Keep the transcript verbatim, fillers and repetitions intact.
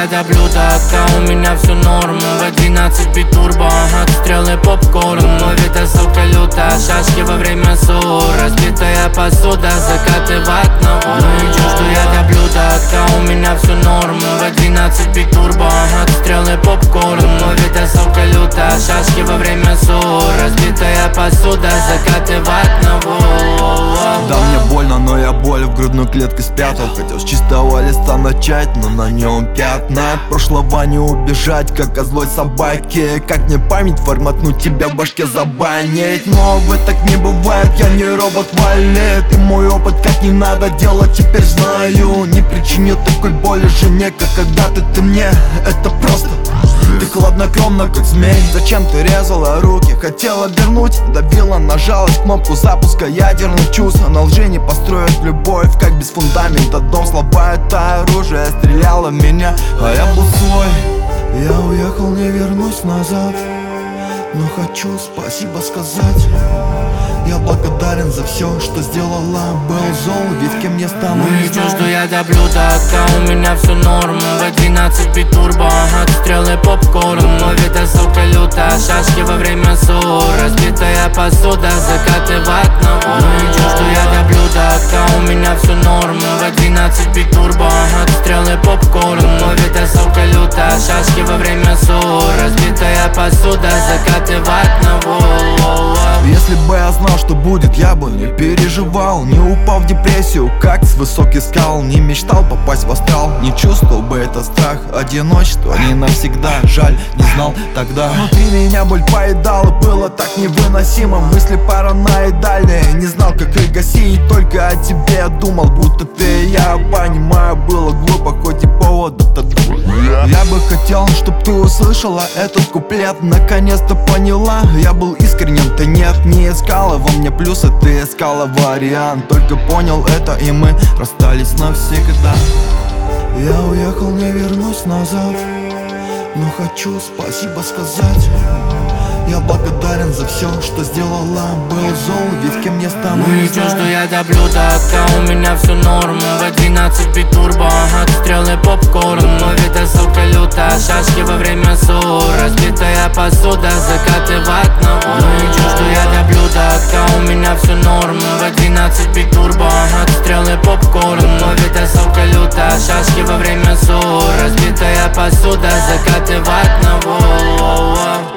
я до блюда, а у меня все норм. В двенадцать бит турбо, отстрелы попкорн. Ловит эта сука лютая, шашки во время ссор. Разбитая посуда, закаты в одного. Ну и чё, что я до блюда, а у меня все норм. В двенадцать бит турбо, отстрелы попкорн. Ловит эта сука лютая, шашки во время ссор. Разбитая посуда, закаты в одного. Да, мне больно, но я боль в грудную клетку спрятал. Хотел с чистого листа начать, но на нем пятна. От прошлого не убежать, как от злой собаки. Как мне память форматнуть, тебя в башке забанить. Но вы так не бывает, я не робот-валет. И мой опыт, как не надо делать, теперь знаю. Не причиню такой боли жене, как когда-то ты мне. Это просто ты хладнокровно, как змей. Зачем ты резала руки? Хотела вернуть, давила, нажалась кнопку запуска ядерных чувств. На лжи не построят любовь, как без фундамента дом. Слова это оружие, стреляло в меня, а я был свой. Я уехал, не вернусь назад, но хочу спасибо сказать. Я благодарен за все, что сделала. Был зол, ведь кем не стану. Ну и чё, что я до блюда, а у меня все норм. В двенадцать бит турбо, отстрелы попкорн. Ловит эта сука лютая, шашки во время ссор. Разбитая посуда, закаты в одного. Ну и чё, что я до блюда, а у меня все норм. В двенадцать бит турбо, отстрелы попкорн. Ловит эта сука лютая, шашки во время ссор. Разбитая посуда, закаты в одного. Если бы я знал, что будет, я бы не переживал. Не упал в депрессию, как с высоких скал. Не мечтал попасть в астрал, не чувствовал бы этот страх. Одиночество не навсегда, жаль, не знал тогда. Внутри меня боль поедала, было так невыносимо. Мысли параноидальные, не знал, как их гасить. Только о тебе я думал, будто ты и я. Понимаю, было глупо, хоть и повод-то друг. Я бы хотел, чтоб ты услышала этот куплет. Наконец-то поняла, я был искренен, ты нет. Не искала во мне плюсы, ты искала вариант. Только понял это, и мы расстались навсегда. Я уехал, не вернусь назад, но хочу спасибо сказать. Я благодарен за все, что сделала. Был зол, ведь кем не стану. Ну и чё, что я до блюда, а у меня все норм. В двенадцать бит турбо, отстрелы попкорн. Ловит эта сука лютая, шашки во время ссор. Разбитая посуда, закаты в одного. Ну и чё, что я до блюда, а у меня все норм. В двенадцать бит турбо, отстрелы попкорн. Ловит эта сука лютая, шашки во время ссор. Разбитая посуда, закаты в одного.